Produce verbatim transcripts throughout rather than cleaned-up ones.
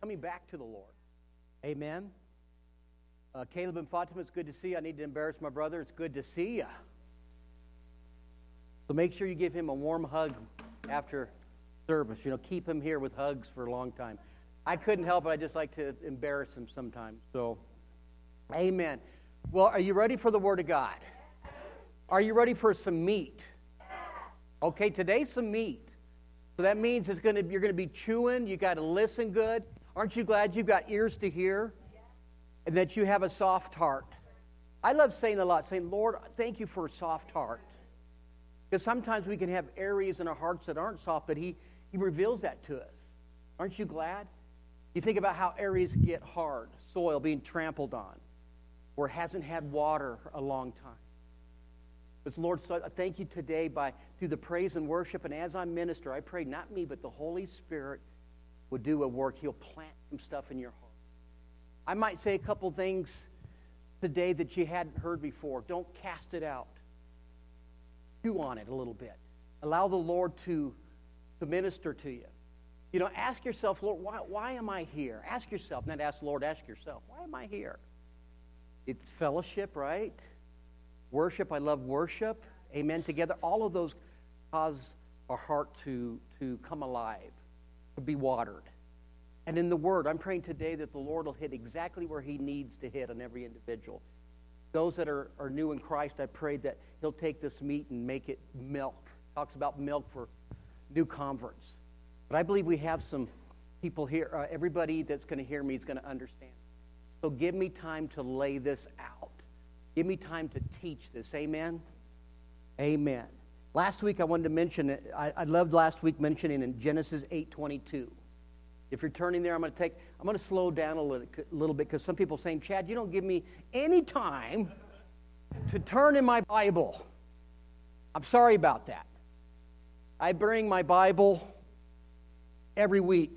coming back to the Lord. Amen. Uh, Caleb and Fatima, it's good to see you. I need to embarrass my brother. It's good to see you. So make sure you give him a warm hug after service. You know, keep him here with hugs for a long time. I couldn't help it. I just like to embarrass him sometimes. So, amen. Well, are you ready for the Word of God? Are you ready for some meat? Okay, today's some meat. So that means it's going to you're going to be chewing. You got to listen good. Aren't you glad you've got ears to hear, and that you have a soft heart? I love saying a lot, saying, Lord, thank you for a soft heart. Because sometimes we can have areas in our hearts that aren't soft, but He, he reveals that to us. Aren't you glad? You think about how areas get hard, soil being trampled on, or hasn't had water a long time. But Lord, so I thank you today by through the praise and worship, and as I minister, I pray not me, but the Holy Spirit would do a work. He'll plant some stuff in your heart. I might say a couple things today that you hadn't heard before. Don't cast it out. Chew on it a little bit. Allow the Lord to, to minister to you. You know, ask yourself, Lord, why, why am I here? Ask yourself, not ask the Lord, ask yourself, why am I here? It's fellowship, right? Worship, I love worship. Amen, together. All of those cause our heart to, to come alive, to be watered. And in the Word, I'm praying today that the Lord will hit exactly where He needs to hit on every individual. Those that are, are new in Christ, I pray that He'll take this meat and make it milk. Talks about milk for new converts. But I believe we have some people here. Uh, everybody that's going to hear me is going to understand. So give me time to lay this out. Give me time to teach this. Amen? Amen. Last week I wanted to mention it. I, I loved last week mentioning in Genesis eight twenty-two. If you're turning there, I'm going to take. I'm going to slow down a little, a little bit because some people are saying, Chad, you don't give me any time to turn in my Bible. I'm sorry about that. I bring my Bible every week,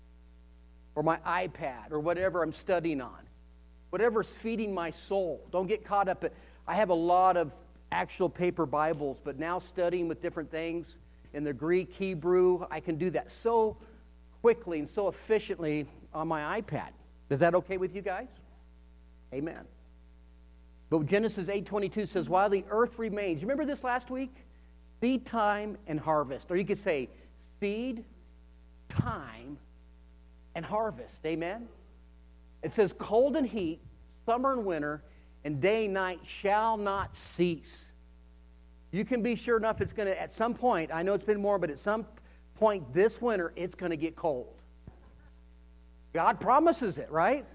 or my iPad, or whatever I'm studying on. Whatever's feeding my soul. Don't get caught up. At, I have a lot of actual paper Bibles, but now studying with different things in the Greek, Hebrew, I can do that so quickly and so efficiently on my iPad. Is that okay with you guys? Amen. But Genesis eight twenty-two says, while the earth remains, you remember this last week? Seed time and harvest. Or you could say seed, time, and harvest. Amen? It says cold and heat, summer and winter, and day and night shall not cease. You can be sure enough it's going to, at some point, I know it's been warm, but at some point this winter, it's going to get cold. God promises it, right?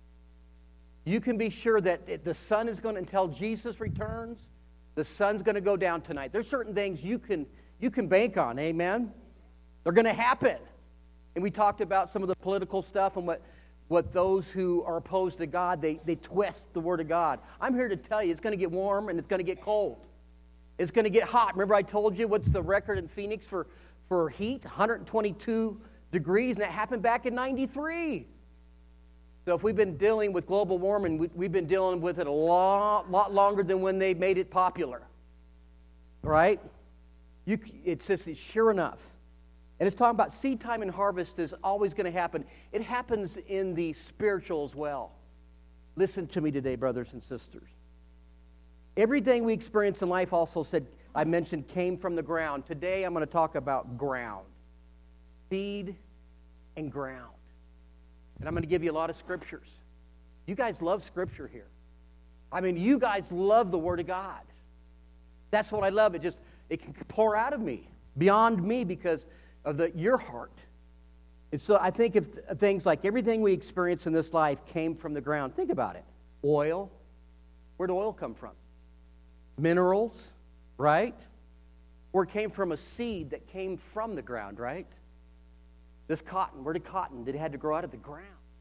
You can be sure that it, the sun is going to, until Jesus returns, the sun's going to go down tonight. There's certain things you can, you can bank on, amen? They're going to happen. And we talked about some of the political stuff and what What those who are opposed to God, they, they twist the Word of God. I'm here to tell you, it's going to get warm and it's going to get cold. It's going to get hot. Remember I told you what's the record in Phoenix for, for heat? one hundred twenty-two degrees, and that happened back in ninety-three. So if we've been dealing with global warming, we, we've been dealing with it a lot, lot longer than when they made it popular. Right? You, it's just it's sure enough. And it's talking about seed time and harvest is always going to happen. It happens in the spiritual as well. Listen to me today, brothers and sisters. Everything we experience in life also said, I mentioned, came from the ground. Today I'm going to talk about ground. Seed and ground. And I'm going to give you a lot of scriptures. You guys love scripture here. I mean, you guys love the Word of God. That's what I love. It just, it can pour out of me, beyond me, because of the, your heart. And so I think of things like everything we experience in this life came from the ground. Think about it. Oil. Where did oil come from? Minerals, right? Or it came from a seed that came from the ground, right? This cotton, where did cotton? Did it had to grow out of the ground?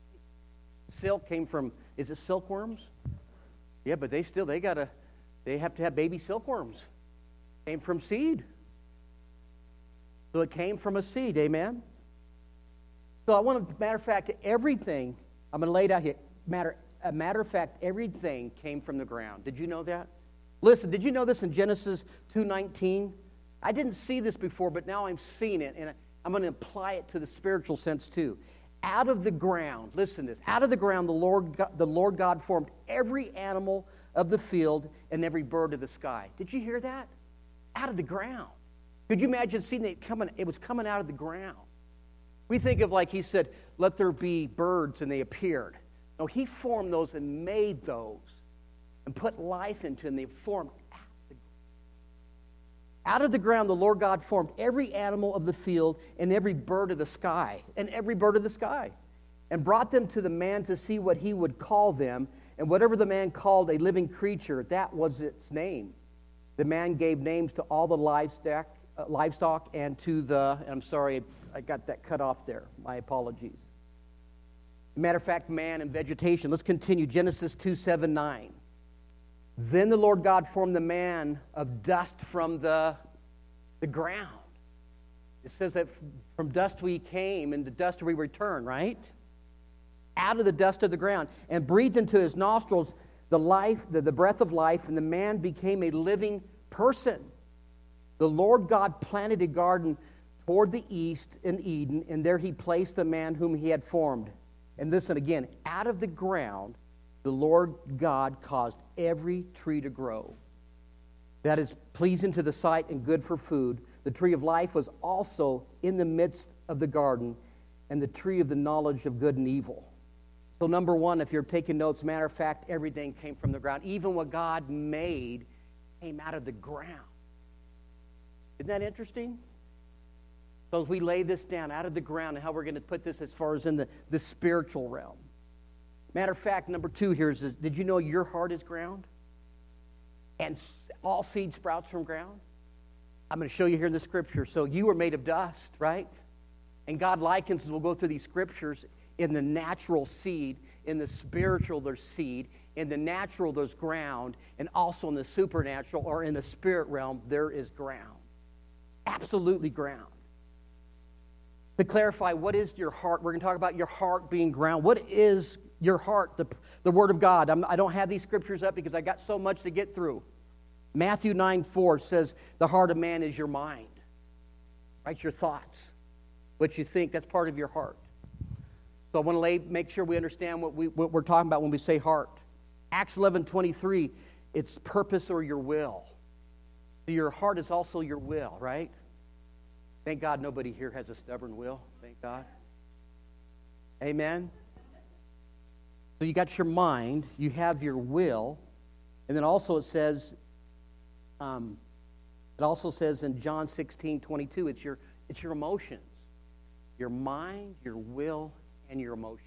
Silk came from, is it silkworms? Yeah, but they still, they gotta, they have to have baby silkworms. Came from seed. So it came from a seed, amen? So I want to, matter of fact, everything, I'm going to lay it out here. Matter, a matter of fact, everything came from the ground. Did you know that? Listen, did you know this in Genesis two nineteen? I didn't see this before, but now I'm seeing it, and I'm going to apply it to the spiritual sense too. Out of the ground, listen to this, out of the ground the Lord God, the Lord God formed every animal of the field and every bird of the sky. Did you hear that? Out of the ground. Could you imagine seeing it coming? It was coming out of the ground. We think of like he said, let there be birds, and they appeared. No, he formed those and made those and put life into them. They formed out of the ground. Out of the ground, the Lord God formed every animal of the field and every bird of the sky, and every bird of the sky, and brought them to the man to see what he would call them. And whatever the man called a living creature, that was its name. The man gave names to all the livestock, uh, livestock and to the, and I'm sorry, I got that cut off there. My apologies. Matter of fact, man and vegetation. Let's continue. Genesis two, seven, nine. Then the Lord God formed the man of dust from the, the ground. It says that from dust we came, and to dust we return, right? Out of the dust of the ground, and breathed into his nostrils the life, the, the breath of life, and the man became a living person. The Lord God planted a garden toward the east in Eden, and there he placed the man whom he had formed. And listen again, out of the ground, the Lord God caused every tree to grow that is pleasing to the sight and good for food. The tree of life was also in the midst of the garden, and the tree of the knowledge of good and evil. So number one, if you're taking notes, matter of fact, everything came from the ground. Even what God made came out of the ground. Isn't that interesting? So as we lay this down out of the ground and how we're going to put this as far as in the, the spiritual realm. Matter of fact, number two here is, did you know your heart is ground? And all seed sprouts from ground? I'm going to show you here in the scripture. So you are made of dust, right? And God likens, as we'll go through these scriptures, in the natural seed, in the spiritual there's seed, in the natural there's ground, and also in the supernatural or in the spirit realm there is ground. Absolutely ground. To clarify, what is your heart? We're going to talk about your heart being ground. What is your heart? The, the Word of God. I'm, I don't have these scriptures up because I got so much to get through. Matthew nine four says, the heart of man is your mind. Right? Your thoughts. What you think, that's part of your heart. So I want to lay, make sure we understand what, we, what we're talking about when we say heart. Acts eleven twenty-three, it's purpose or your will. So your heart is also your will, right? Thank God nobody here has a stubborn will. Thank God. Amen? So you got your mind, you have your will, and then also it says, um, it also says in John sixteen twenty-two, it's your, it's your emotions. Your mind, your will, and your emotions.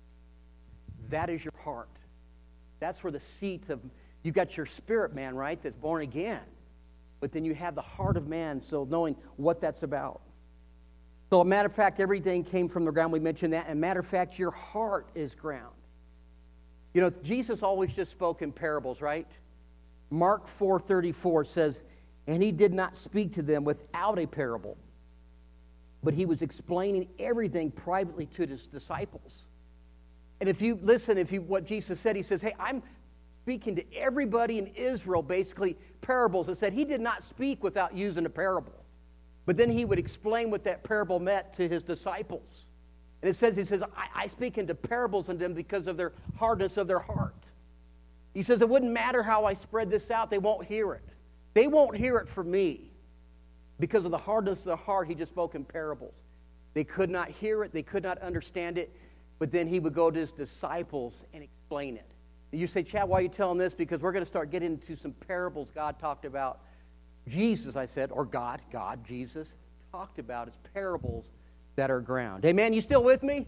That is your heart. That's where the seat of, you got your spirit man, right, that's born again. But then you have the heart of man, so knowing what that's about. So a matter of fact, everything came from the ground. We mentioned that. And matter of fact, your heart is ground. You know, Jesus always just spoke in parables, right? Mark four thirty-four says, and he did not speak to them without a parable, but he was explaining everything privately to his disciples. And if you listen, if you what Jesus said, he says, hey, I'm speaking to everybody in Israel, basically parables. It said he did not speak without using a parable. But then he would explain what that parable meant to his disciples. And it says, he says, I, I speak into parables unto them because of their hardness of their heart. He says, it wouldn't matter how I spread this out, they won't hear it. They won't hear it from me. Because of the hardness of their heart, he just spoke in parables. They could not hear it, they could not understand it, but then he would go to his disciples and explain it. And you say, Chad, why are you telling this? Because we're going to start getting into some parables God talked about. Jesus, I said, or God, God, Jesus, talked about as parables that are ground. Amen? You still with me?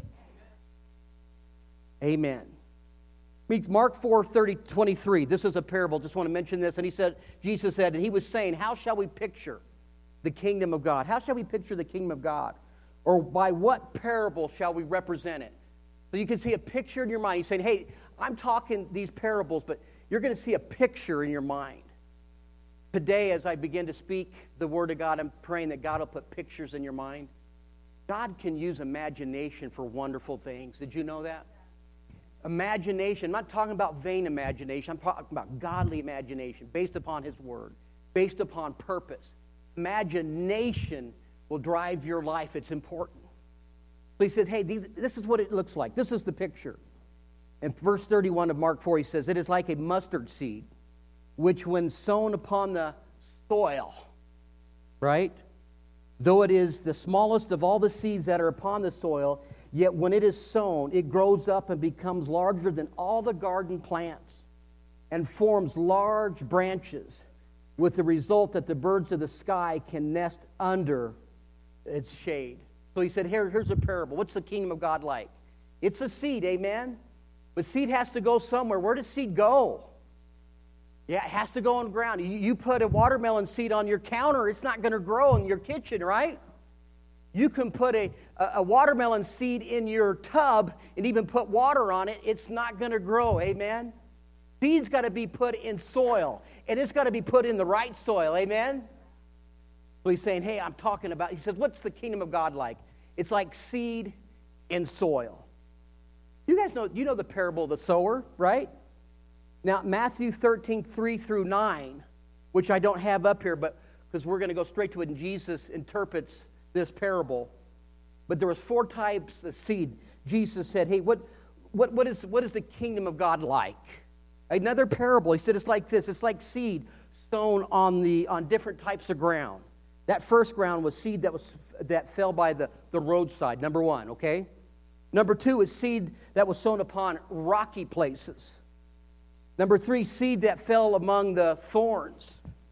Amen. Mark four thirty, twenty-three. This is a parable. Just want to mention this. And he said, Jesus said, and he was saying, how shall we picture the kingdom of God? How shall we picture the kingdom of God? Or by what parable shall we represent it? So you can see a picture in your mind. He's saying, hey, I'm talking these parables, but you're going to see a picture in your mind. Today, as I begin to speak the word of God, I'm praying that God will put pictures in your mind. God can use imagination for wonderful things. Did you know that? Imagination. I'm not talking about vain imagination. I'm talking about godly imagination based upon his word, based upon purpose. Imagination will drive your life. It's important. So he said, hey, these, this is what it looks like. This is the picture. In verse thirty-one of Mark four, he says, it is like a mustard seed, which when sown upon the soil, right? Though it is the smallest of all the seeds that are upon the soil, yet when it is sown, it grows up and becomes larger than all the garden plants and forms large branches, with the result that the birds of the sky can nest under its shade. So he said, Here, here's a parable. What's the kingdom of God like? It's a seed, amen? But seed has to go somewhere. Where does seed go? Yeah, it has to go on the ground. You, you put a watermelon seed on your counter, it's not going to grow in your kitchen, right? You can put a, a, a watermelon seed in your tub and even put water on it. It's not going to grow, amen? Seed's got to be put in soil, and it's got to be put in the right soil, amen? So he's saying, hey, I'm talking about, he says, what's the kingdom of God like? It's like seed in soil. You guys know, you know the parable of the sower, right? Now, Matthew thirteen, three through nine, which I don't have up here, but because we're going to go straight to it, and Jesus interprets this parable. But there was four types of seed. Jesus said, hey, what, what, what, is, what is the kingdom of God like? Another parable, he said, it's like this. It's like seed sown on, the, on different types of ground. That first ground was seed that, was, that fell by the, the roadside, number one, okay? Number two is seed that was sown upon rocky places. Number three, seed that fell among the thorns.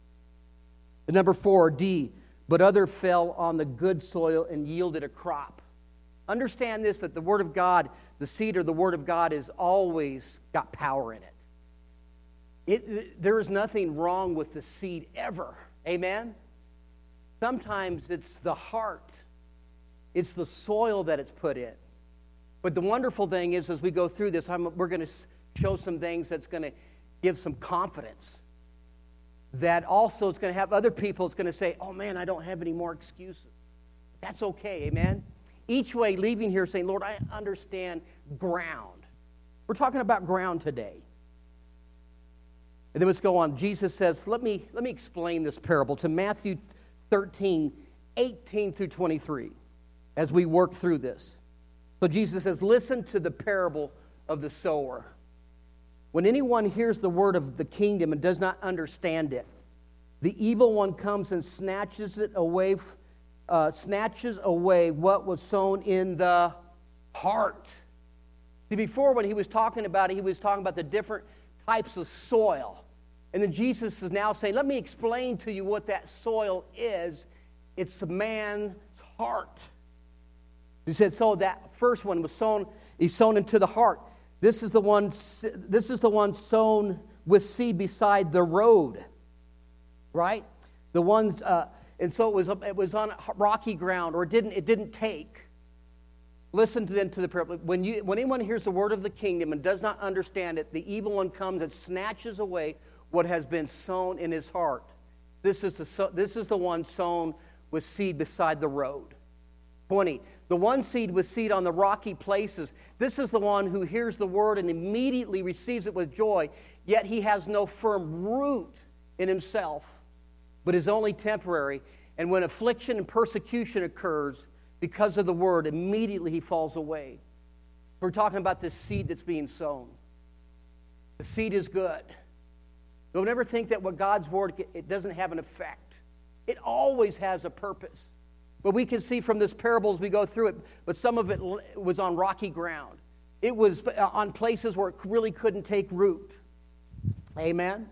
And number four, D, but other fell on the good soil and yielded a crop. Understand this, that the Word of God, the seed or the Word of God is always got power in it. It, there is nothing wrong with the seed ever. Amen? Sometimes it's the heart. It's the soil that it's put in. But the wonderful thing is, as we go through this, I'm, we're going to show some things that's going to give some confidence. That also is going to have other people, it's going to say, oh man, I don't have any more excuses. That's okay, amen? Each way, leaving here saying, Lord, I understand ground. We're talking about ground today. And then let's go on. Jesus says, let me, let me explain this parable to Matthew thirteen, eighteen through twenty-three as we work through this. So Jesus says, listen to the parable of the sower. When anyone hears the word of the kingdom and does not understand it, the evil one comes and snatches it away, uh, snatches away what was sown in the heart. See, before when he was talking about it, he was talking about the different types of soil. And then Jesus is now saying, let me explain to you what that soil is. It's the man's heart. He said, so that first one was sown, he's sown into the heart. This is the one, this is the one sown with seed beside the road, right? The ones, uh, and so it was it was on rocky ground, or it didn't it didn't take. Listen to then to the parable. When you when anyone hears the word of the kingdom and does not understand it, the evil one comes and snatches away what has been sown in his heart. This is the this is the one sown with seed beside the road. twenty. The one seed with seed on the rocky places. This is the one who hears the word and immediately receives it with joy, yet he has no firm root in himself, but is only temporary. And when affliction and persecution occurs because of the word, immediately he falls away. We're talking about this seed that's being sown. The seed is good. Don't ever think that what God's word, it doesn't have an effect. It always has a purpose. But we can see from this parable as we go through it, but some of it was on rocky ground. It was on places where it really couldn't take root. Amen?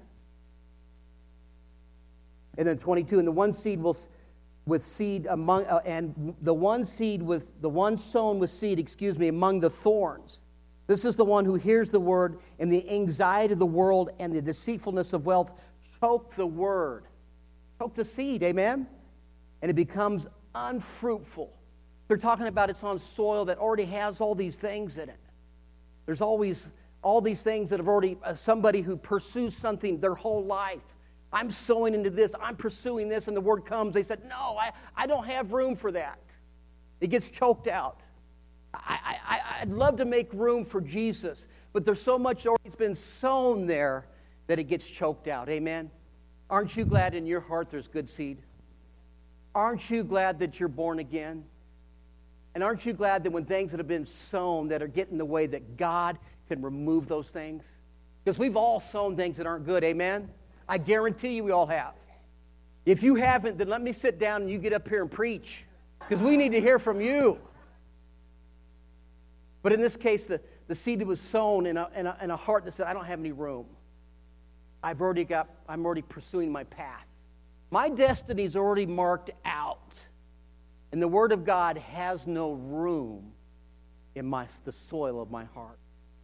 And then twenty-two, and the one seed will, with seed among, uh, and the one seed with, the one sown with seed, excuse me, among the thorns. This is the one who hears the word, and the anxiety of the world and the deceitfulness of wealth choke the word. Choke the seed, amen? And it becomes unfruitful. They're talking about it's on soil that already has all these things in it. There's always all these things that have already, uh, somebody who pursues something their whole life. I'm sowing into this, I'm pursuing this, and the word comes. They said, no, I, I don't have room for that. It gets choked out. I, I, I'd love to make room for Jesus, but there's so much already been sown there that it gets choked out. Amen? Aren't you glad in your heart there's good seed? Aren't you glad that you're born again? And aren't you glad that when things that have been sown that are getting in the way, that God can remove those things? Because we've all sown things that aren't good, amen? I guarantee you we all have. If you haven't, then let me sit down and you get up here and preach, because we need to hear from you. But in this case, the, the seed was sown in a, in, a, in a heart that said, I don't have any room. I've already got, I'm already pursuing my path. My destiny is already marked out. And the Word of God has no room in my, the soil of my heart.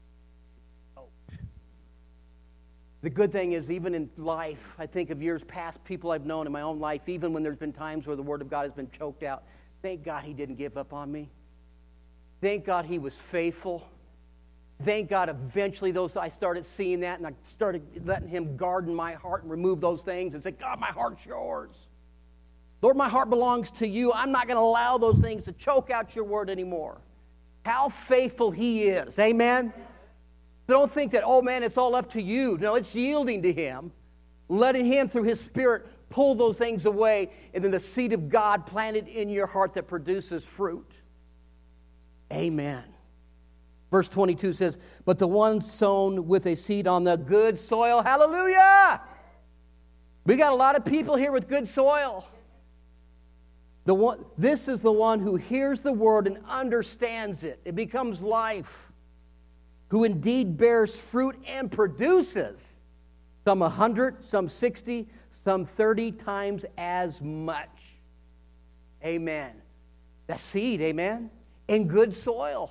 The good thing is, even in life, I think of years past, people I've known in my own life, even when there's been times where the Word of God has been choked out, thank God He didn't give up on me. Thank God He was faithful. Thank God eventually those I started seeing that, and I started letting Him garden my heart and remove those things and say, God, my heart's yours. Lord, my heart belongs to you. I'm not going to allow those things to choke out your word anymore. How faithful He is. Amen? So don't think that, oh man, it's all up to you. No, it's yielding to Him, letting Him through His Spirit pull those things away, and then the seed of God planted in your heart that produces fruit. Amen. Verse twenty-two says, but the one sown with a seed on the good soil, hallelujah! We got a lot of people here with good soil. The one, this is the one who hears the word and understands it. It becomes life. Who indeed bears fruit and produces some a hundred, some sixty, some thirty times as much. Amen. That seed, amen, in good soil.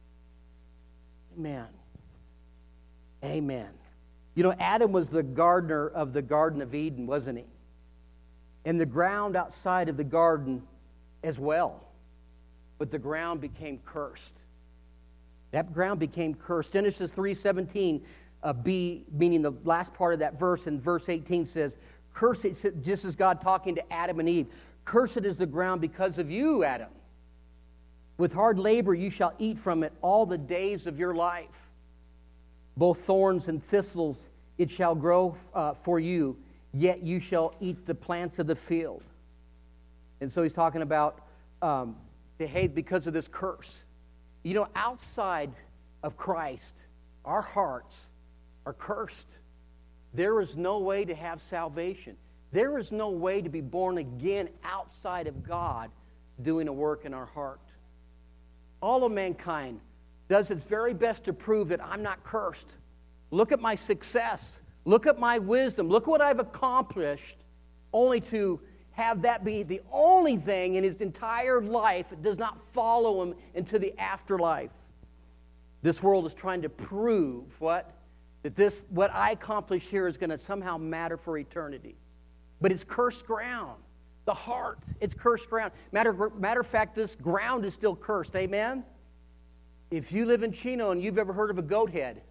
Amen. Amen. You know, Adam was the gardener of the Garden of Eden, wasn't he? And the ground outside of the garden as well. But the ground became cursed. That ground became cursed. Genesis three seventeen, uh, B, meaning the last part of that verse, in verse eighteen says, cursed, just as God talking to Adam and Eve, cursed is the ground because of you, Adam. With hard labor you shall eat from it all the days of your life. Both thorns and thistles it shall grow uh, for you, yet you shall eat the plants of the field. And so he's talking about, um, hey, because of this curse. You know, outside of Christ, our hearts are cursed. There is no way to have salvation. There is no way to be born again outside of God doing a work in our heart. All of mankind does its very best to prove that I'm not cursed. Look at my success. Look at my wisdom. Look what I've accomplished, only to have that be the only thing in his entire life that does not follow him into the afterlife. This world is trying to prove what? That this, what I accomplish here is going to somehow matter for eternity. But it's cursed ground. The heart, it's cursed ground. Matter, matter of fact, this ground is still cursed. Amen? If you live in Chino and you've ever heard of a goat head,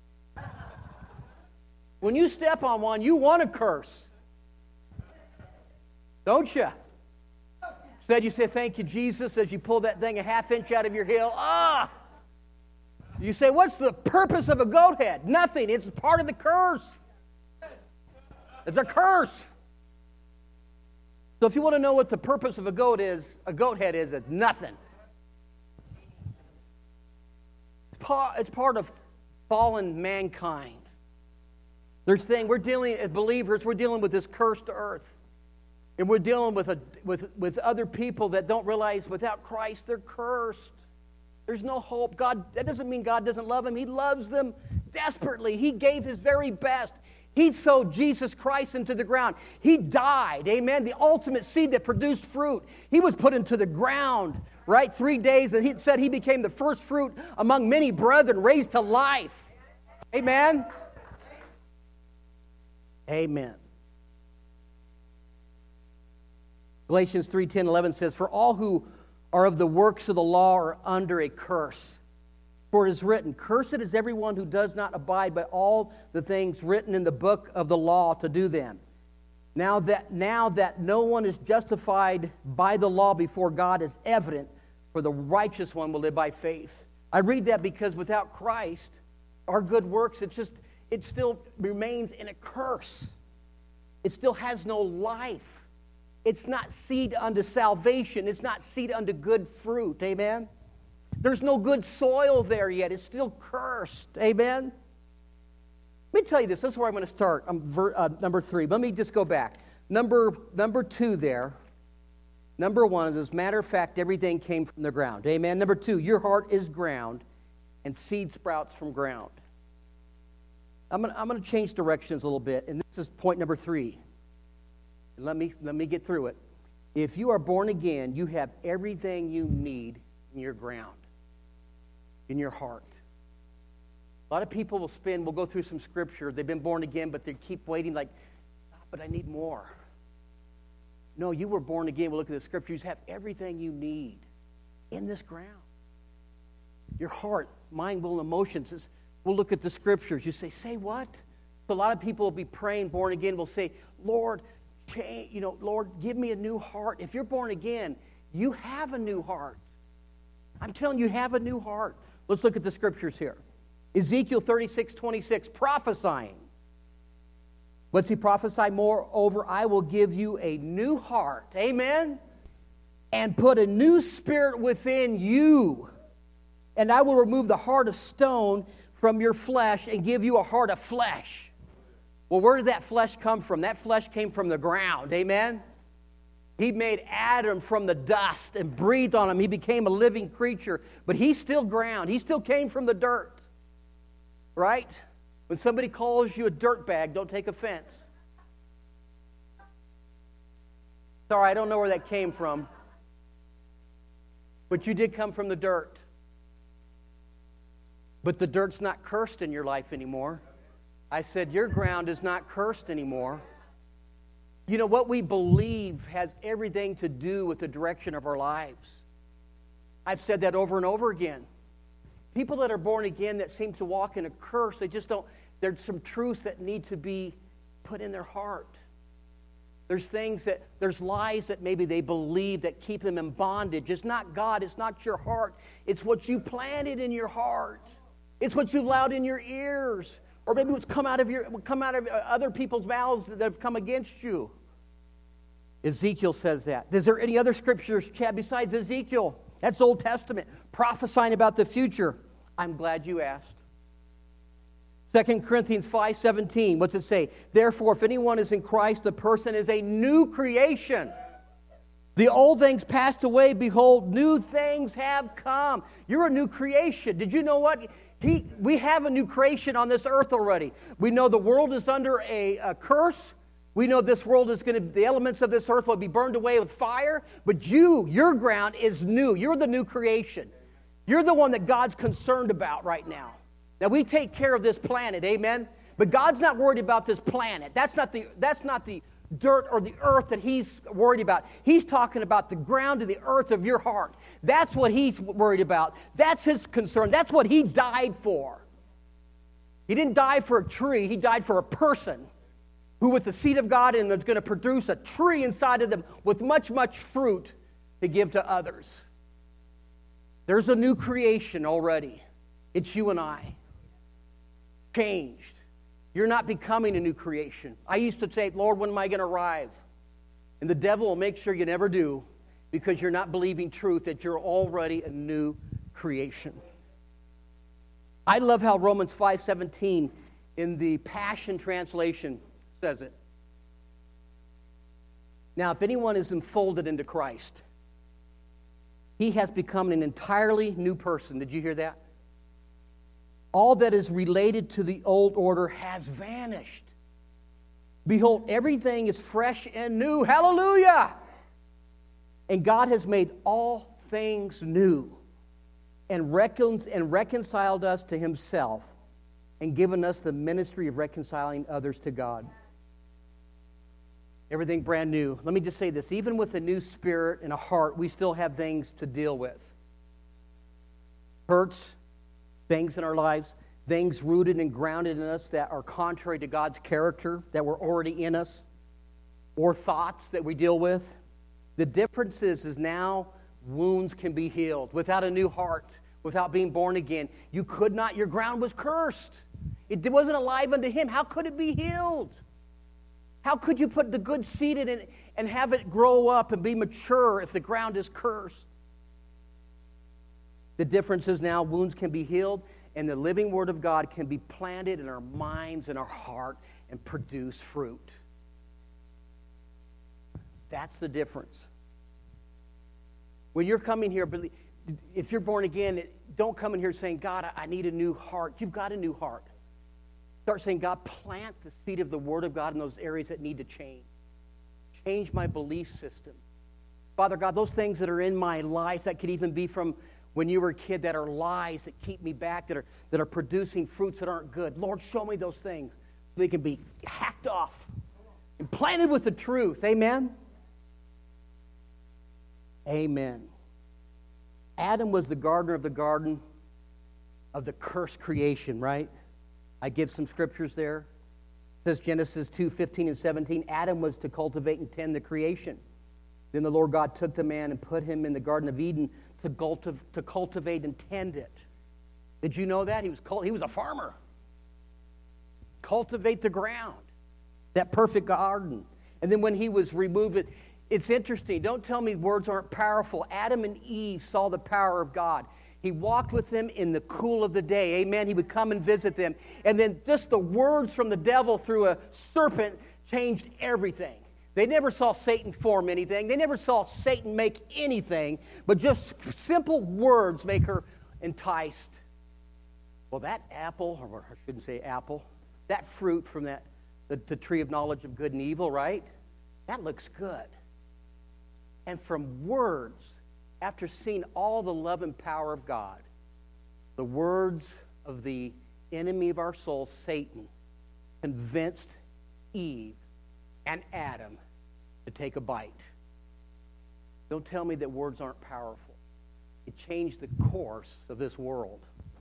when you step on one, you want to curse. Don't you? Instead, you say, thank you, Jesus, as you pull that thing a half inch out of your heel. Ah! You say, what's the purpose of a goat head? Nothing. It's part of the curse. It's a curse. So if you want to know what the purpose of a goat is, a goat head is, it's nothing. It's part, it's part of fallen mankind. There's thing we're dealing as believers, we're dealing with this cursed earth. And we're dealing with, a, with, with other people that don't realize without Christ they're cursed. There's no hope. God, that doesn't mean God doesn't love them. He loves them desperately. He gave His very best. He sowed Jesus Christ into the ground. He died, amen, the ultimate seed that produced fruit. He was put into the ground, right, three days, and He said He became the first fruit among many brethren, raised to life. Amen? Amen. Galatians three, ten, eleven says, for all who are of the works of the law are under a curse. For it is written, cursed is everyone who does not abide by all the things written in the book of the law to do them. Now that, now that no one is justified by the law before God is evident, for the righteous one will live by faith. I read that because without Christ, our good works, it just, it still remains in a curse. It still has no life. It's not seed unto salvation. It's not seed unto good fruit. Amen? There's no good soil there yet. It's still cursed. Amen? Let me tell you this. This is where I'm going to start. I'm ver, uh, number three. Let me just go back. Number, number two there. Number one, as a matter of fact, everything came from the ground. Amen? Number two, your heart is ground, and seed sprouts from ground. I'm going to, I'm going to change directions a little bit, and this is point number three. And let me, let me get through it. If you are born again, you have everything you need in your ground, in your heart. A lot of people will spend, we'll go through some scripture. They've been born again, but they keep waiting like, ah, but I need more. No, you were born again. We'll look at the scriptures. You have everything you need in this ground. Your heart, mind, will, and emotions. Is, we'll look at the scriptures. You say, say what? So a lot of people will be praying, born again, will say, Lord, change, you know, Lord, give me a new heart. If you're born again, you have a new heart. I'm telling you, you have a new heart. Let's look at the scriptures here. Ezekiel thirty-six twenty-six, prophesying. What's he prophesy? Moreover, I will give you a new heart. Amen? And put a new spirit within you. And I will remove the heart of stone from your flesh and give you a heart of flesh. Well, where did that flesh come from? That flesh came from the ground. Amen? He made Adam from the dust and breathed on him. He became a living creature. But he's still ground. He still came from the dirt. Right? When somebody calls you a dirtbag, don't take offense. Sorry, I don't know where that came from. But you did come from the dirt. But the dirt's not cursed in your life anymore. I said your ground is not cursed anymore. You know, what we believe has everything to do with the direction of our lives. I've said that over and over again. People that are born again that seem to walk in a curse, they just don't, there's some truths that need to be put in their heart. There's things that, there's lies that maybe they believe that keep them in bondage. It's not God, it's not your heart. It's what you planted in your heart. It's what you've allowed in your ears. Or maybe what's come out of your, come out of other people's mouths that have come against you. Ezekiel says that. Is there any other scriptures, Chad, besides Ezekiel? That's Old Testament, prophesying about the future. I'm glad you asked. Second Corinthians five seventeen, what's it say? Therefore, if anyone is in Christ, the person is a new creation. The old things passed away, behold, new things have come. You're a new creation. Did you know what? He, we have a new creation on this earth already. We know the world is under a, a curse. We know this world is going to, the elements of this earth will be burned away with fire. But you, your ground is new. You're the new creation. You're the one that God's concerned about right now. Now, we take care of this planet, amen? But God's not worried about this planet. That's not the, that's not the dirt or the earth that He's worried about. He's talking about the ground and the earth of your heart. That's what He's worried about. That's His concern. That's what He died for. He didn't die for a tree. He died for a person who with the seed of God in them is going to produce a tree inside of them with much, much fruit to give to others. There's a new creation already. It's you and I. Changed. You're not becoming a new creation. I used to say, Lord, when am I going to arrive? And the devil will make sure you never do because you're not believing truth, that you're already a new creation. I love how Romans five seventeen in the Passion Translation says it. Now, if anyone is enfolded into Christ, he has become an entirely new person. Did you hear that? All that is related to the old order has vanished. Behold, everything is fresh and new. Hallelujah! And God has made all things new and, recon- and reconciled us to Himself and given us the ministry of reconciling others to God. Everything brand new. Let me just say this. Even with a new spirit and a heart, we still have things to deal with. Hurts, things in our lives, things rooted and grounded in us that are contrary to God's character, that were already in us, or thoughts that we deal with. The difference is, is now wounds can be healed. Without a new heart, without being born again, you could not, your ground was cursed. It wasn't alive unto Him. How could it be healed? How could you put the good seed in it and have it grow up and be mature if the ground is cursed? The difference is now wounds can be healed, and the living Word of God can be planted in our minds and our heart and produce fruit. That's the difference. When you're coming here, if you're born again, don't come in here saying, God, I need a new heart. You've got a new heart. Start saying, God, plant the seed of the Word of God in those areas that need to change. Change my belief system. Father God, those things that are in my life, that could even be from when you were a kid, that are lies that keep me back, that are, that are producing fruits that aren't good. Lord, show me those things so they can be hacked off and planted with the truth. Amen? Amen. Adam was the gardener of the garden of the cursed creation, right? I give some scriptures there. It says Genesis two, fifteen and seventeen, Adam was to cultivate and tend the creation. Then the Lord God took the man and put him in the Garden of Eden to, cultiv- to cultivate and tend it. Did you know that? He was, cult- he was a farmer. Cultivate the ground, that perfect garden. And then when he was removed, it, it's interesting. Don't tell me words aren't powerful. Adam and Eve saw the power of God. He walked with them in the cool of the day. Amen. He would come and visit them. And then just the words from the devil through a serpent changed everything. They never saw Satan form anything. They never saw Satan make anything. But just simple words make her enticed. Well, that apple, or I shouldn't say apple, that fruit from that the, the tree of knowledge of good and evil, right? That looks good. And from words, after seeing all the love and power of God, the words of the enemy of our soul, Satan, convinced Eve and Adam to take a bite. Don't tell me that words aren't powerful. It changed the course of this world.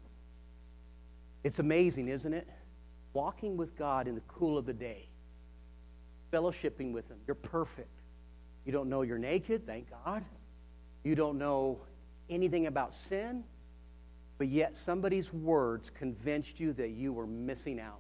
It's amazing, isn't it? Walking with God in the cool of the day, fellowshipping with Him. You're perfect. You don't know you're naked, thank God. You don't know anything about sin, but yet somebody's words convinced you that you were missing out.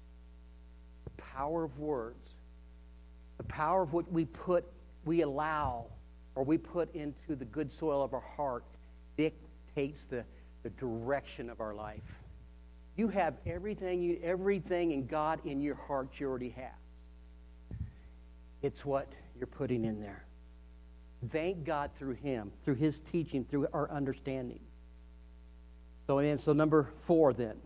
The power of words, the power of what we put, we allow, or we put into the good soil of our heart dictates the, the direction of our life. You have everything, you, everything in God in your heart you already have. It's what you're putting in there. Thank God through Him, through His teaching, through our understanding. So, and so number four then.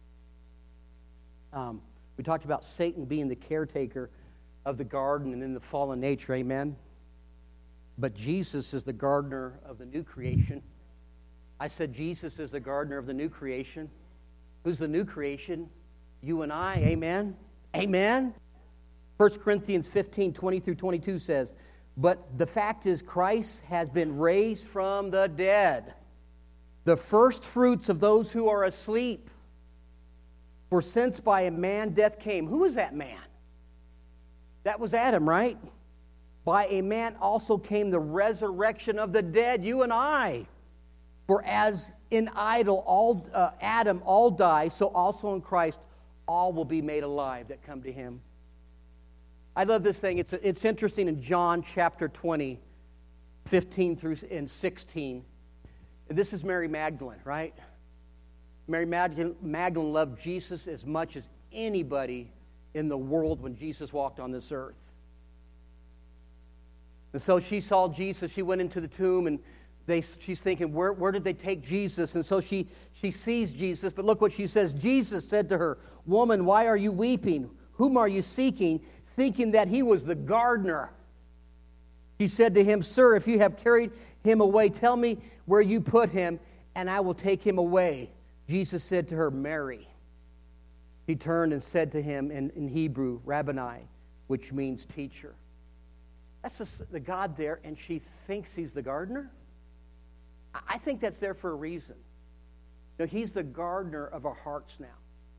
Um, we talked about Satan being the caretaker of the garden and in the fallen nature, amen? But Jesus is the gardener of the new creation. I said Jesus is the gardener of the new creation. Who's the new creation? You and I, amen? Amen? First Corinthians fifteen, twenty through twenty-two says, but the fact is Christ has been raised from the dead, the first fruits of those who are asleep. For since by a man death came. Who is that man? That was Adam, right? By a man also came the resurrection of the dead, you and I. For as in idol, all, uh, Adam all die, so also in Christ all will be made alive that come to Him. I love this thing. It's, it's interesting in John chapter twenty, fifteen through and sixteen. And this is Mary Magdalene, right? Mary Magdalene, Magdalene loved Jesus as much as anybody in the world when Jesus walked on this earth. And so she saw Jesus. She went into the tomb, and they, she's thinking, where, where did they take Jesus? And so she, she sees Jesus, but look what she says. Jesus said to her, woman, why are you weeping? Whom are you seeking? Thinking that He was the gardener. She said to him, sir, if you have carried Him away, tell me where you put Him, and I will take Him away. Jesus said to her, Mary. He turned and said to him in, in Hebrew, Rabboni, which means teacher. That's just the God there, and she thinks He's the gardener? I think that's there for a reason. You know, He's the gardener of our hearts now.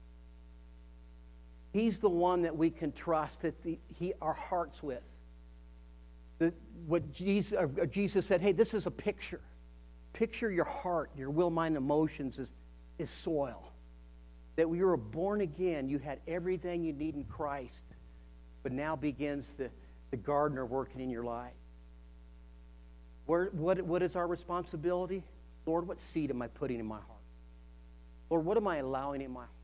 He's the one that we can trust that the, he, our hearts with. The, what Jesus, uh, Jesus said, hey, this is a picture. Picture your heart, your will, mind, emotions is, is soil. That when you were born again, you had everything you need in Christ. but now begins the, the gardener working in your life. Where, what, what is our responsibility? Lord, what seed am I putting in my heart? Lord, what am I allowing in my heart?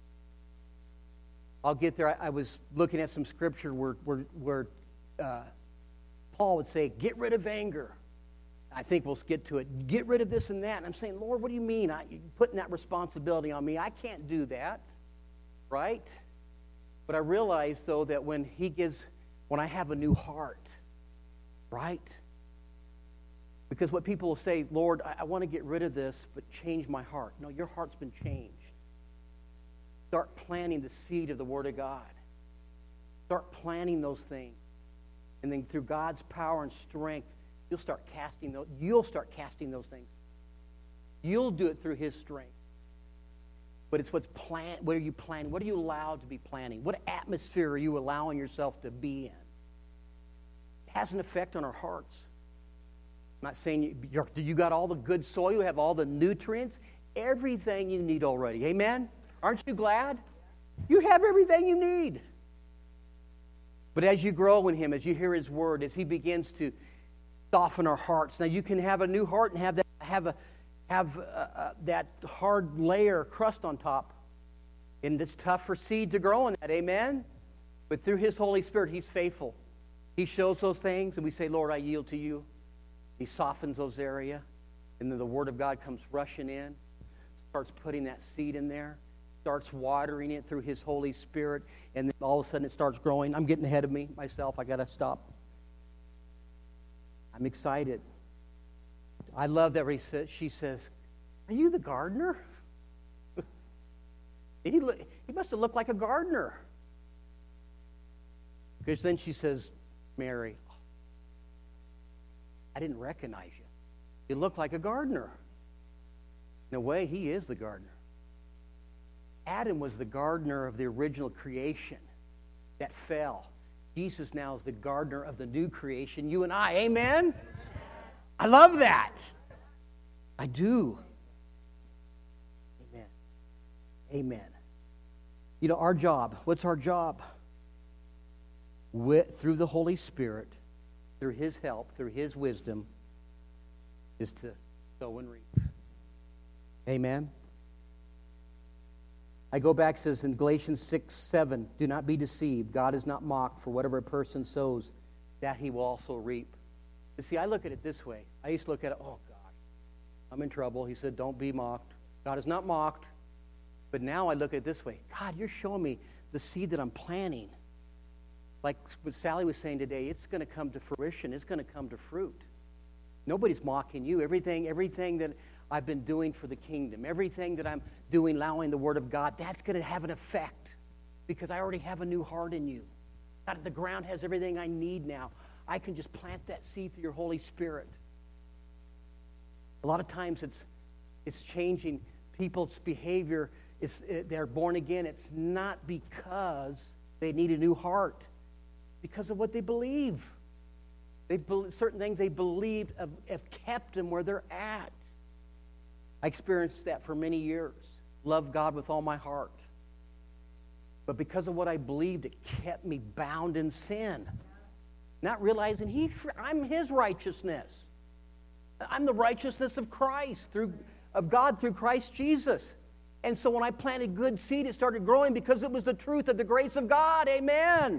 I'll get there. I, I was looking at some scripture where, where, where uh, Paul would say, get rid of anger. I think we'll get to it. Get rid of this and that. And I'm saying, Lord, what do you mean? I, you're putting that responsibility on me. I can't do that, right? But I realize, though, that when he gives, when I have a new heart, right? Because what people will say, Lord, I, I want to get rid of this, but change my heart. No, your heart's been changed. Start planting the seed of the Word of God. Start planting those things. And then through God's power and strength, you'll start casting those, you'll start casting those things. You'll do it through His strength. But it's what's plant, what are you planting? What are you allowed to be planting? What atmosphere are you allowing yourself to be in? It has an effect on our hearts. I'm not saying you, you're, you got all the good soil, you have all the nutrients, everything you need already. Amen? Aren't you glad? You have everything you need. But as you grow in Him, as you hear His Word, as He begins to soften our hearts, now you can have a new heart and have that have a have uh, uh, that hard layer crust on top, and it's tough for seed to grow in that. Amen. But through His Holy Spirit, He's faithful. He shows those things, and we say, Lord, I yield to you. He softens those areas, and then the Word of God comes rushing in, starts putting that seed in there, starts watering it through His Holy Spirit, and then all of a sudden it starts growing. I'm getting ahead of me myself. I got to stop. I'm excited. I love that he says, she says, are you the gardener? he, look, he must have looked like a gardener. Because then she says, Mary, I didn't recognize you. You look like a gardener. In a way, he is the gardener. Adam was the gardener of the original creation that fell. Jesus now is the gardener of the new creation, you and I. Amen? Amen. I love that. I do. Amen. Amen. You know, our job, what's our job? With, through the Holy Spirit, through His help, through His wisdom, is to sow and reap. Amen. I go back, says in Galatians six, seven, do not be deceived. God is not mocked, for whatever a person sows, that he will also reap. You see, I look at it this way. I used to look at it, oh, God, I'm in trouble. He said, don't be mocked. God is not mocked. But now I look at it this way. God, you're showing me the seed that I'm planting. Like what Sally was saying today, it's going to come to fruition. It's going to come to fruit. Nobody's mocking you. Everything, everything that I've been doing for the kingdom, everything that I'm doing, allowing the Word of God, that's going to have an effect because I already have a new heart in you. God, the ground has everything I need now. I can just plant that seed through your Holy Spirit. A lot of times it's it's changing people's behavior. It's, it, they're born again. It's not because they need a new heart. Because of what they believe. They've certain things they believed have, have kept them where they're at. I experienced that for many years. Loved God with all my heart. But because of what I believed, it kept me bound in sin. Not realizing he, I'm His righteousness. I'm the righteousness of Christ, through, of God through Christ Jesus. And so when I planted good seed, it started growing because it was the truth of the grace of God. Amen.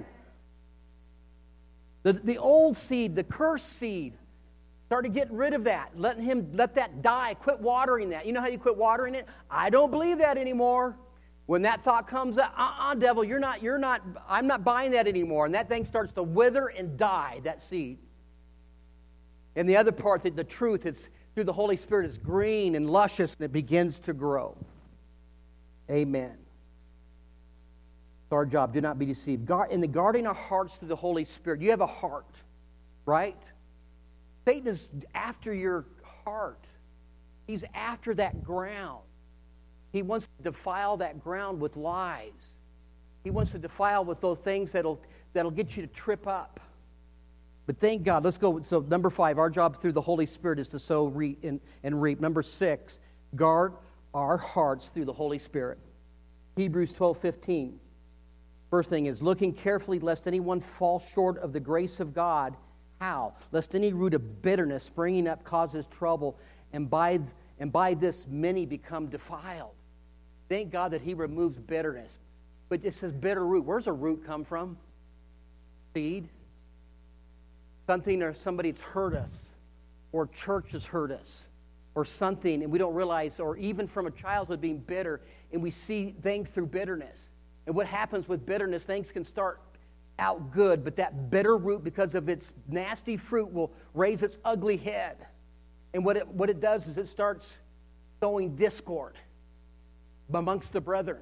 The, the old seed, the cursed seed, started getting rid of that, letting him let that die, quit watering that. You know how you quit watering it? I don't believe that anymore. When that thought comes up, uh-uh, devil, you're not, you're not, I'm not buying that anymore. And that thing starts to wither and die, that seed. And the other part, that the truth, is through the Holy Spirit, is green and luscious, and it begins to grow. Amen. It's our job. Do not be deceived. God, in the guarding our hearts through the Holy Spirit, you have a heart, right? Satan is after your heart. He's after that ground. He wants to defile that ground with lies. He wants to defile with those things that'll that'll get you to trip up. But thank God. Let's go. So number five, our job through the Holy Spirit is to sow reap and, and reap. Number six, guard our hearts through the Holy Spirit. Hebrews twelve fifteen. First thing is looking carefully lest anyone fall short of the grace of God. How? Lest any root of bitterness springing up causes trouble, and by, and by this many become defiled. Thank God that he removes bitterness. But it says bitter root. Where's a root come from? Seed. Something or somebody's hurt us, or church has hurt us, or something, and we don't realize, or even from a childhood being bitter, and we see things through bitterness. And what happens with bitterness, things can start out good, but that bitter root, because of its nasty fruit, will raise its ugly head. And what it, what it does is it starts sowing discord amongst the brethren,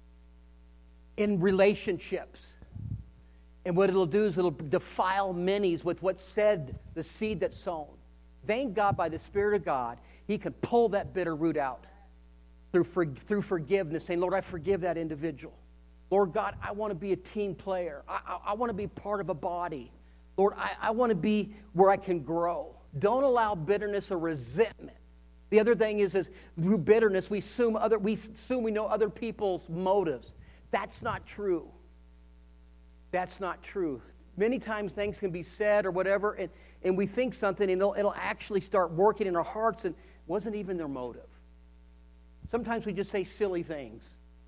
in relationships. And what it'll do is it'll defile many with what's said, the seed that's sown. Thank God by the Spirit of God, he can pull that bitter root out through, for, through forgiveness, saying, Lord, I forgive that individual. Lord God, I want to be a team player. I, I, I want to be part of a body. Lord, I, I want to be where I can grow. Don't allow bitterness or resentment. The other thing is, is through bitterness, we assume, other, we assume we know other people's motives. That's not true. That's not true. Many times things can be said or whatever, and, and we think something, and it'll, it'll actually start working in our hearts, and it wasn't even their motive. Sometimes we just say silly things.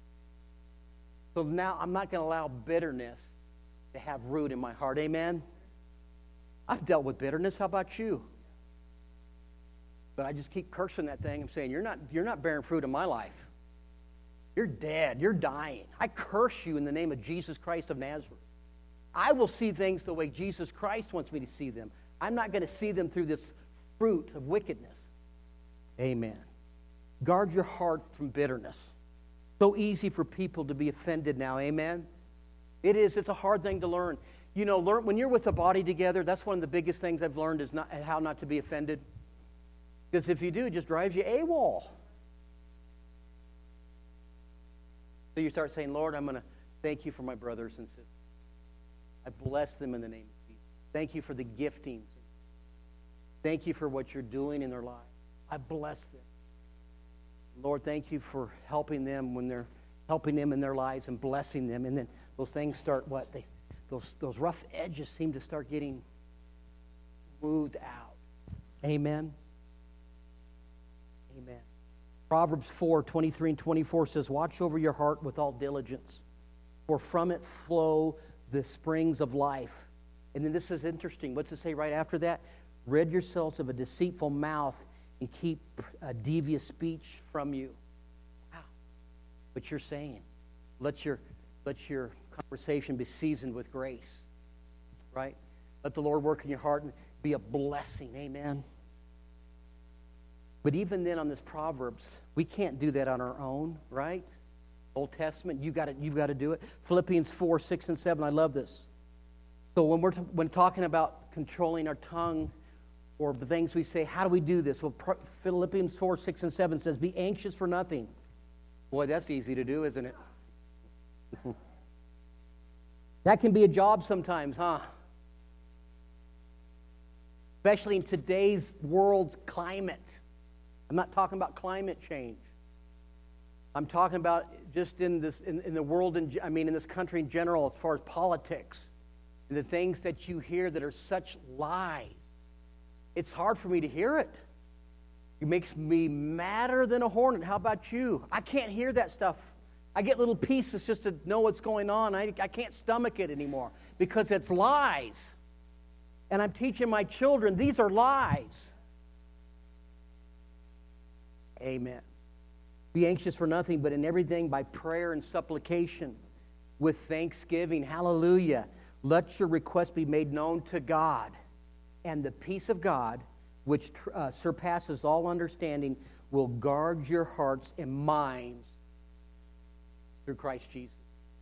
So now I'm not going to allow bitterness to have root in my heart. Amen? I've dealt with bitterness. How about you? But I just keep cursing that thing and saying, you're not, you're not bearing fruit in my life. You're dead. You're dying. I curse you in the name of Jesus Christ of Nazareth. I will see things the way Jesus Christ wants me to see them. I'm not going to see them through this fruit of wickedness. Amen. Guard your heart from bitterness. So easy for people to be offended now. Amen. It is. It's a hard thing to learn. You know, learn when you're with a body together, that's one of the biggest things I've learned is not, how not to be offended. Because if you do, it just drives you AWOL. So you start saying, Lord, I'm going to thank you for my brothers and sisters. I bless them in the name of Jesus. Thank you for the giftings. Thank you for what you're doing in their lives. I bless them. Lord, thank you for helping them when they're helping them in their lives and blessing them. And then those things start what? They, those, those rough edges seem to start getting smoothed out. Amen. Amen. Proverbs four, twenty-three and twenty-four says, watch over your heart with all diligence, for from it flow the springs of life. And then this is interesting. What's it say right after that? Rid yourselves of a deceitful mouth and keep a devious speech from you. Wow. What you're saying. Let your, let your conversation be seasoned with grace. Right? Let the Lord work in your heart and be a blessing. Amen. But even then on this Proverbs, we can't do that on our own, right? Old Testament, you got to, you've got to do it. Philippians four, six, and seven, I love this. So when we're t- when talking about controlling our tongue or the things we say, how do we do this? Well, Pro- Philippians four, six, and seven says, be anxious for nothing. Boy, that's easy to do, isn't it? That can be a job sometimes, huh? Especially in today's world's climate. I'm not talking about climate change. I'm talking about just in this, in, in the world, in, I mean, in this country in general, as far as politics and the things that you hear that are such lies. It's hard for me to hear it. It makes me madder than a hornet. How about you? I can't hear that stuff. I get little pieces just to know what's going on. I, I can't stomach it anymore because it's lies. And I'm teaching my children, these are lies. Amen. Be anxious for nothing, but in everything by prayer and supplication with thanksgiving. Hallelujah. Let your request be made known to God. And the peace of God, which uh, surpasses all understanding, will guard your hearts and minds through Christ Jesus.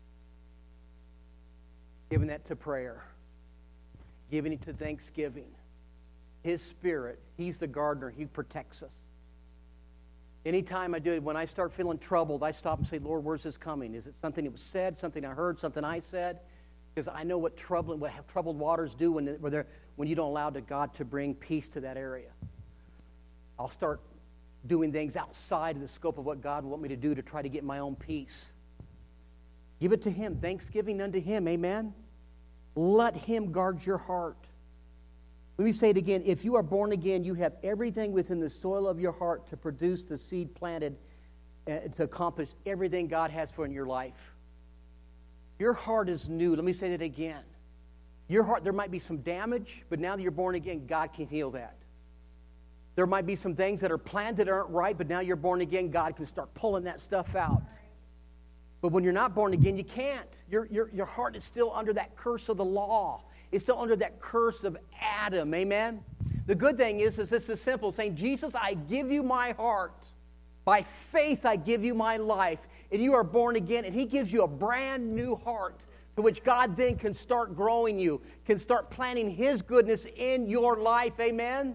Giving that to prayer. Giving it to thanksgiving. His Spirit, He's the gardener. He protects us. Anytime I do it, when I start feeling troubled, I stop and say, Lord, where's this coming? Is it something that was said, something I heard, something I said? Because I know what, troubling, what troubled waters do when, when, when you don't allow to God to bring peace to that area. I'll start doing things outside of the scope of what God would want me to do to try to get my own peace. Give it to Him. Thanksgiving unto Him. Amen? Let Him guard your heart. Let me say it again. If you are born again, you have everything within the soil of your heart to produce the seed planted uh, to accomplish everything God has for in your life. Your heart is new. Let me say that again. Your heart, there might be some damage, but now that you're born again, God can heal that. There might be some things that are planned that aren't right, but now you're born again, God can start pulling that stuff out. But when you're not born again, you can't. Your, your, your heart is still under that curse of the law. It's still under that curse of Adam. Amen? The good thing is, is this is simple, saying, Jesus, I give you my heart. By faith, I give you my life. And you are born again, and He gives you a brand new heart to which God then can start growing you, can start planting His goodness in your life. Amen?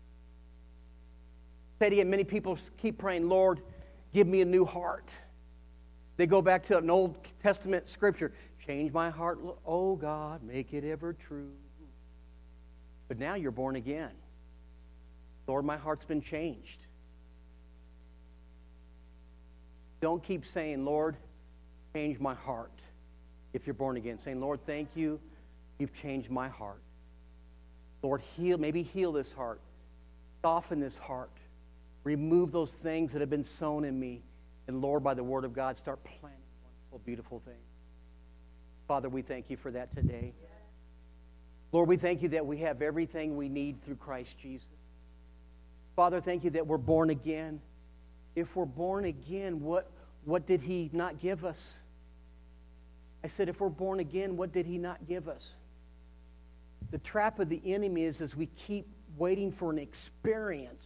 Say it again, many people keep praying, Lord, give me a new heart. They go back to an Old Testament scripture. Change my heart, oh God, make it ever true. But now you're born again. Lord, my heart's been changed. Don't keep saying, Lord, change my heart. If you're born again, saying, Lord, thank you, you've changed my heart. Lord, heal, maybe heal this heart. Soften this heart. Remove those things that have been sown in me. And Lord, by the word of God, start planting wonderful, beautiful things. Father, we thank you for that today. Lord, we thank you that we have everything we need through Christ Jesus. Father, thank you that we're born again. If we're born again, what, what did He not give us? I said, if we're born again, what did He not give us? The trap of the enemy is as we keep waiting for an experience.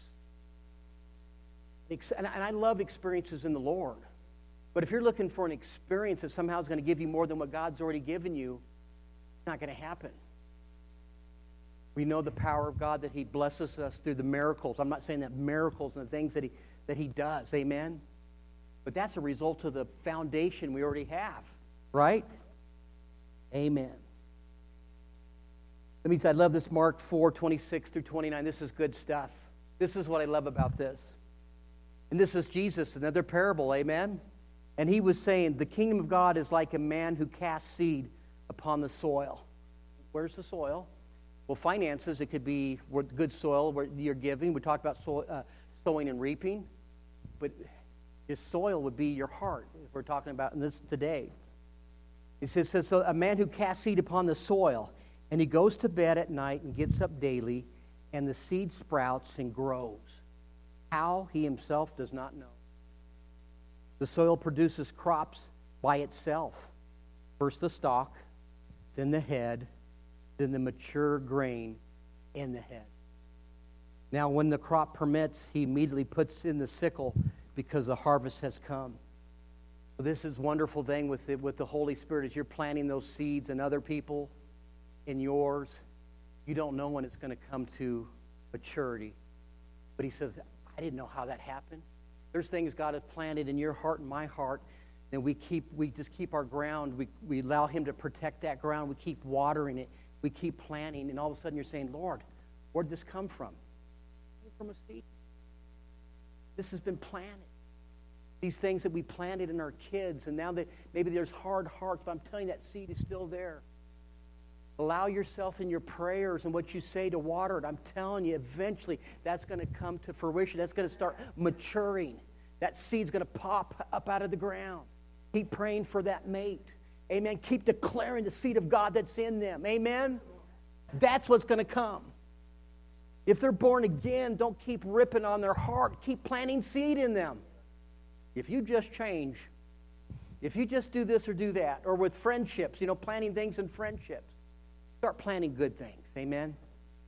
And I love experiences in the Lord. But if you're looking for an experience that somehow is going to give you more than what God's already given you, it's not going to happen. We know the power of God, that He blesses us through the miracles. I'm not saying that miracles and the things that He, that he does. Amen? But that's a result of the foundation we already have. Right? Amen. Let me say, I love this Mark four, twenty-six through twenty-nine. This is good stuff. This is what I love about this. And this is Jesus, another parable. Amen? And He was saying, the kingdom of God is like a man who casts seed upon the soil. Where's the soil? Well, finances, it could be good soil where you're giving. We talked about soil, uh, sowing and reaping. But your soil would be your heart, if we're talking about this today. It says, says, so a man who casts seed upon the soil, and he goes to bed at night and gets up daily, and the seed sprouts and grows. How, he himself does not know. The soil produces crops by itself. First the stalk, then the head, then the mature grain in the head. Now when the crop permits, he immediately puts in the sickle because the harvest has come. So this is a wonderful thing with the, with the Holy Spirit. As you're planting those seeds in other people, in yours, you don't know when it's going to come to maturity. But He says, I didn't know how that happened. There's things God has planted in your heart and my heart, and we keep we just keep our ground. We, we allow Him to protect that ground. We keep watering it. We keep planting, and all of a sudden you're saying, Lord, where'd this come from? It came from a seed. This has been planted. These things that we planted in our kids, and now that maybe there's hard hearts, but I'm telling you that seed is still there. Allow yourself in your prayers and what you say to water it. I'm telling you, eventually that's going to come to fruition. That's going to start maturing. That seed's going to pop up out of the ground. Keep praying for that mate. Amen. Keep declaring the seed of God that's in them. Amen. That's what's going to come. If they're born again, don't keep ripping on their heart. Keep planting seed in them. If you just change, if you just do this or do that, or with friendships, you know, planting things in friendships, start planting good things. Amen.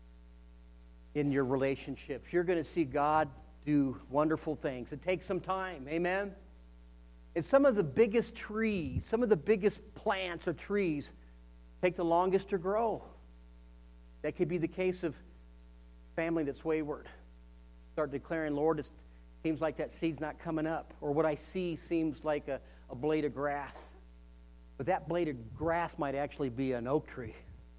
In your relationships, you're going to see God do wonderful things. It takes some time. Amen. And some of the biggest trees, some of the biggest plants or trees take the longest to grow. That could be the case of family that's wayward. Start declaring, Lord, it seems like that seed's not coming up. Or what I see seems like a, a blade of grass. But that blade of grass might actually be an oak tree.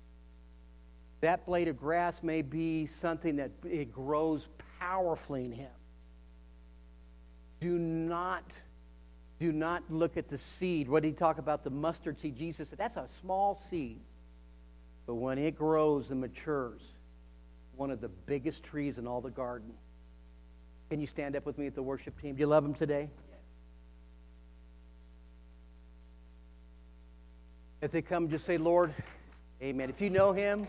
That blade of grass may be something that it grows powerfully in Him. Do not Do not look at the seed. What did he talk about? The mustard seed. Jesus said, that's a small seed. But when it grows and matures, one of the biggest trees in all the garden. Can you stand up with me at the worship team? Do you love them today? As they come, just say, Lord, amen. If you know him,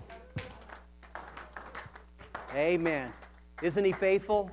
amen. Isn't he faithful?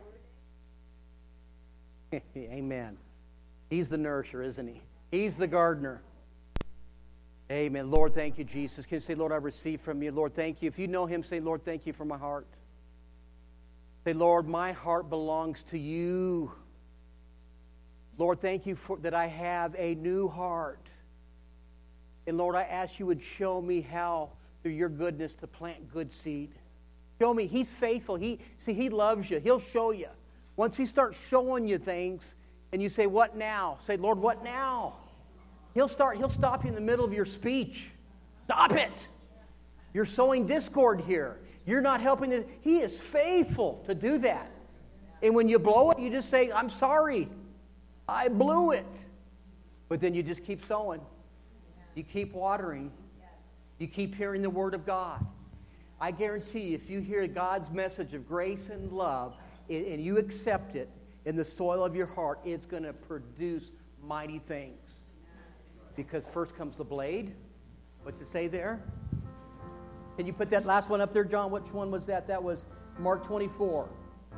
Amen. He's the nourisher, isn't he? He's the gardener. Amen. Lord, thank you, Jesus. Can you say, Lord, I receive from you. Lord, thank you. If you know him, say, Lord, thank you for my heart. Say, Lord, my heart belongs to you. Lord, thank you for that I have a new heart. And Lord, I ask you would show me how, through your goodness, to plant good seed. Show me. He's faithful. He, see, he loves you. He'll show you. Once he starts showing you things, and you say, what now? Say, Lord, what now? He'll start, he'll stop you in the middle of your speech. Stop it. You're sowing discord here. You're not helping. The, he is faithful to do that. And when you blow it, you just say, I'm sorry. I blew it. But then you just keep sowing. You keep watering. You keep hearing the word of God. I guarantee you, if you hear God's message of grace and love, and you accept it in the soil of your heart, it's going to produce mighty things. Because first comes the blade. What's it say there? Can you put that last one up there, John? Which one was that? That was Mark twenty-four.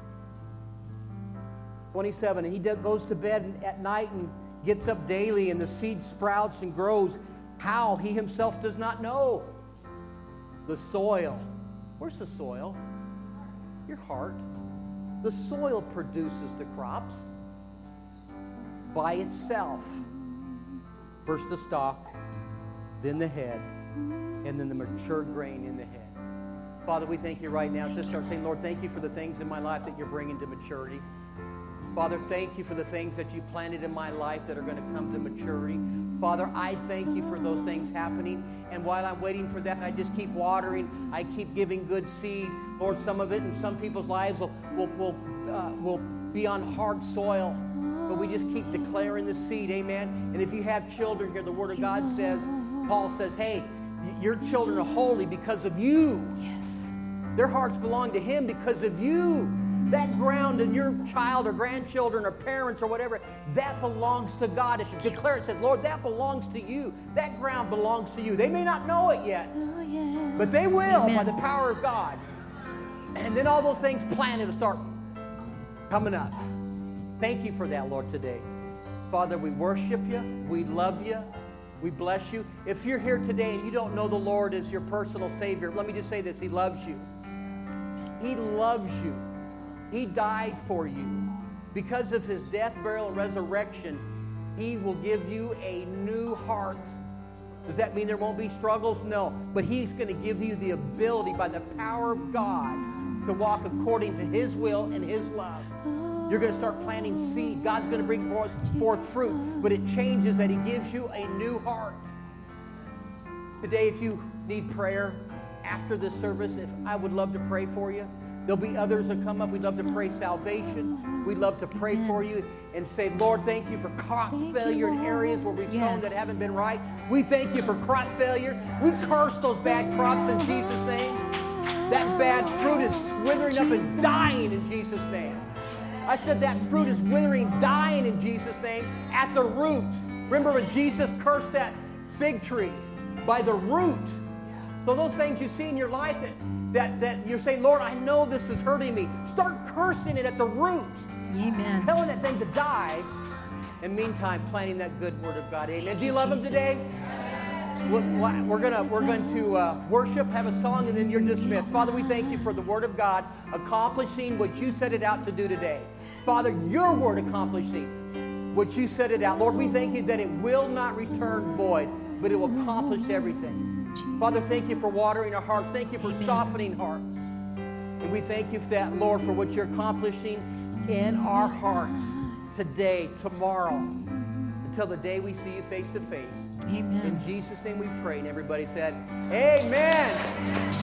twenty-seven. And he goes to bed at night and gets up daily, and the seed sprouts and grows. How? He himself does not know. The soil. Where's the soil? Your heart. The soil produces the crops by itself. First the stalk, then the head, and then the mature grain in the head. Father, we thank you right now. Just start saying, Lord, thank you for the things in my life that you're bringing to maturity. Father, thank you for the things that you planted in my life that are going to come to maturity. Father, I thank you for those things happening. And while I'm waiting for that, I just keep watering. I keep giving good seed. Lord, some of it in some people's lives will, will, will, uh, will be on hard soil. But we just keep declaring the seed, amen? And if you have children here, the Word of God says, Paul says, hey, your children are holy because of you. Yes. Their hearts belong to him because of you. That ground and your child or grandchildren or parents or whatever, that belongs to God. If you declare it, say, Lord, that belongs to you. That ground belongs to you. They may not know it yet, but they will. Amen. By the power of God. And then all those things planted will start coming up. Thank you for that, Lord, today. Father, we worship you. We love you. We bless you. If you're here today and you don't know the Lord as your personal Savior, let me just say this. He loves you. He loves you. He died for you. Because of his death, burial, and resurrection, he will give you a new heart. Does that mean there won't be struggles? No. But he's going to give you the ability by the power of God to walk according to his will and his love. You're going to start planting seed. God's going to bring forth, forth fruit. But it changes that he gives you a new heart. Today, if you need prayer after this service, if I would love to pray for you. There'll be others that come up. We'd love to pray salvation. We'd love to pray for you and say, Lord, thank you for crop failure in areas where we've sown that haven't been right. We thank you for crop failure. We curse those bad crops in Jesus' name. That bad fruit is withering up and dying in Jesus' name. I said that fruit is withering, dying in Jesus' name at the root. Remember when Jesus cursed that fig tree? By the root. So those things you see in your life that That, that you're saying, Lord, I know this is hurting me. Start cursing it at the root. Amen. Telling that thing to die. And meantime, planting that good word of God. Amen. Do you love him today? We're gonna we're going to uh, worship, have a song, and then you're dismissed. Father, we thank you for the word of God accomplishing what you set it out to do today. Father, your word accomplishing what you set it out. Lord, we thank you that it will not return void, but it will accomplish everything. Father, thank you for watering our hearts. Thank you for Amen. Softening hearts. And we thank you for that, Lord, for what you're accomplishing in our hearts today, tomorrow, until the day we see you face to face. Amen. In Jesus' name we pray. And everybody said, Amen.